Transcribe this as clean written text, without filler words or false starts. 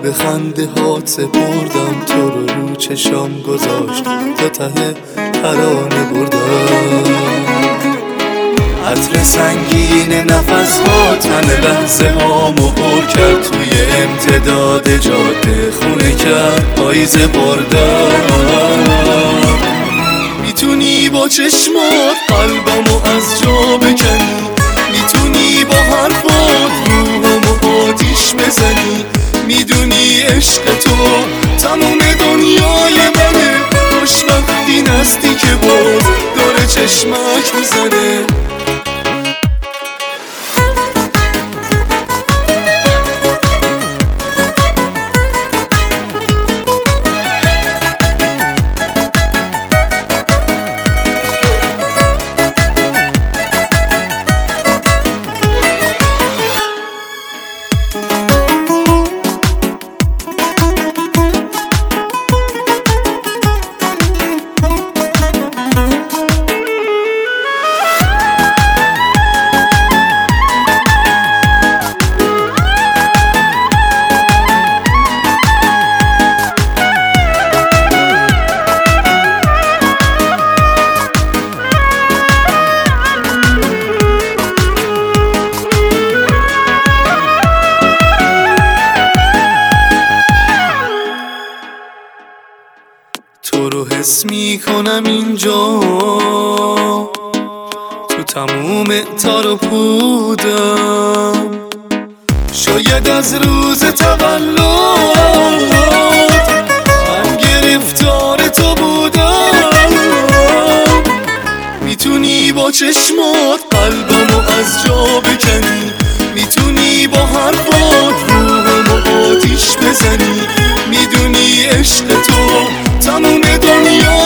به خنده هات سپردم، تو رو چشام گذاشت تا ته ترانه بردم. عطر سنگین نفس ها تن لحظه هامو پر کرد، توی امتداد جاده خونه کرد پاییزه بردم. میتونی با چشمات قلبمو از جا بکنی، میتونی با حرفات روحمو آتیش بزنی، میدونی عشق تو تموم دنیای منه، خوشبختی نستی که باز داره چشمک میزنه. تو رو حس میکنم اینجا، تو تموم تار و پودم، شاید از روز تولد من گرفتار تو بودم. میتونی با چشمات قلبمو از جا بکنی، میتونی با حرفات روحمو آتیش بزنی، میدونی عشق تو تموم دنیا